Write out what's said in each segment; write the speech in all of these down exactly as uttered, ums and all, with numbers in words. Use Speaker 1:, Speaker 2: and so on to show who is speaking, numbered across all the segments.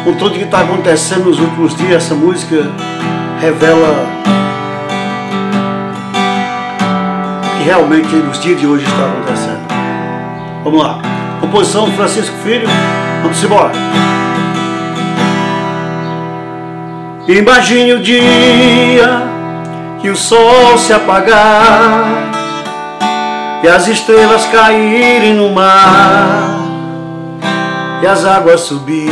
Speaker 1: com tudo que está acontecendo nos últimos dias, essa música revela que realmente nos dias de hoje está acontecendo. Vamos lá. Composição Francisco Filho. Vamos embora. Imagine o dia que o sol se apagar e as estrelas caírem no mar e as águas subir,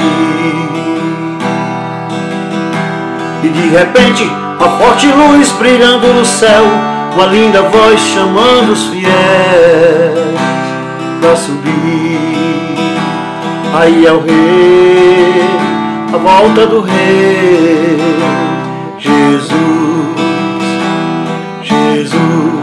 Speaker 1: e de repente uma forte luz brilhando no céu, uma linda voz chamando os fiéis para subir. Aí é o rei, a volta do rei, Jesus, Jesus.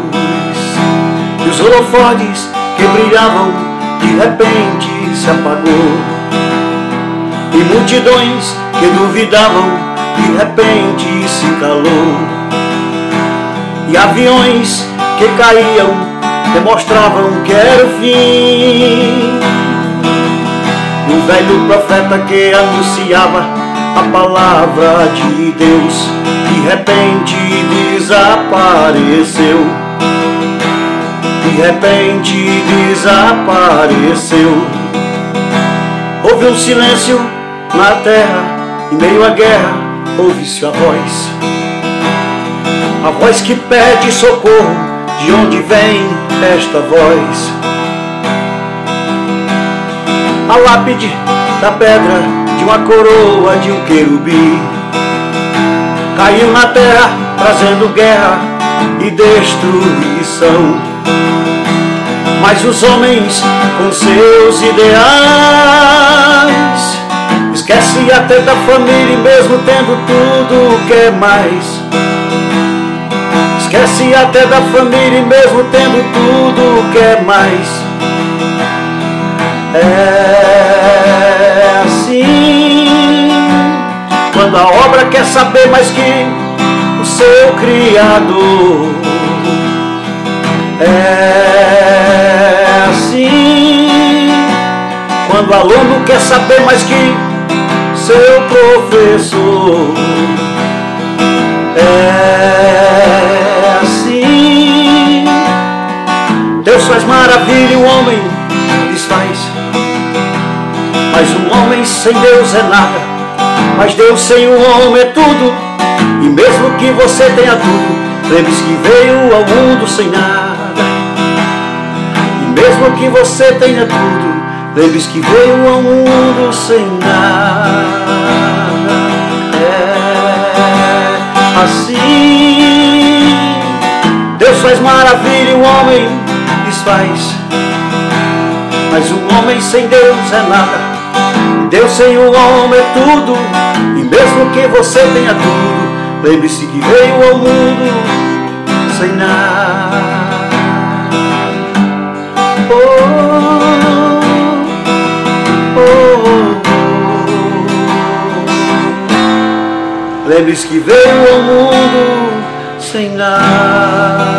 Speaker 1: E os holofotes que brilhavam de repente se apagou, e multidões que duvidavam de repente se calou, e aviões que caíam demonstravam que era o fim. E o velho profeta que anunciava a palavra de Deus de repente desapareceu, de repente desapareceu. Houve um silêncio na terra, em meio à guerra ouve-se a voz, a voz que pede socorro. De onde vem esta voz? A lápide da pedra de uma coroa de um querubim caiu na terra trazendo guerra e destruição. Mas os homens com seus ideais esquecem até da família, e mesmo tendo tudo o que é mais, esquece até da família, e mesmo tendo tudo o que é mais. É assim quando a obra quer saber mais que o seu Criador. É assim quando o aluno quer saber mais que seu professor. É assim Deus faz maravilha e o homem desfaz, mas um homem sem Deus é nada, mas Deus sem o homem é tudo. E mesmo que você tenha tudo, lembre-se que veio ao mundo sem nada. E mesmo que você tenha tudo, lembre-se que veio ao mundo sem nada. É assim Deus faz maravilha e o homem desfaz, mas um homem sem Deus é nada, Deus sem o homem é tudo. E mesmo que você tenha tudo, lembre-se que veio ao mundo sem nada. Oh, oh, oh. Lembre-se que veio ao mundo sem nada.